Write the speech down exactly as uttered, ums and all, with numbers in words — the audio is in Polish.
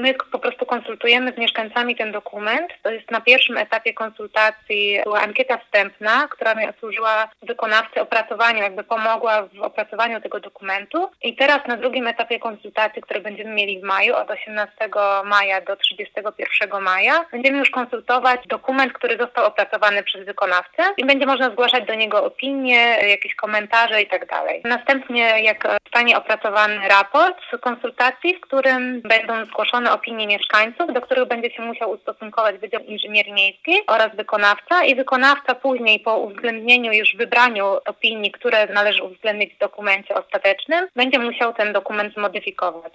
my po prostu konsultujemy z mieszkańcami ten dokument. To jest na pierwszym etapie konsultacji była ankieta wstępna, która służyła wykonawcy opracowaniu, jakby pomogła w opracowaniu tego dokumentu. I teraz na drugim etapie konsultacji, które będziemy mieli w maju, od osiemnastego maja do trzydziestego pierwszego maja, będziemy już konsultować dokument, który został opracowany przez wykonawcę i będzie można zgłaszać do niego opinie, jakieś komentarze i tak dalej. Następnie, jak zostanie opracowany raport z konsultacji, w którym będą zgłoszone opinie mieszkańców, do których będzie się musiał ustosunkować Wydział Inżynierii Miejskiej oraz wykonawca i wykonawca później po uwzględnieniu, już wybraniu opinii, które należy uwzględnić w dokumencie ostatecznym, będzie musiał ten dokument zmodyfikować.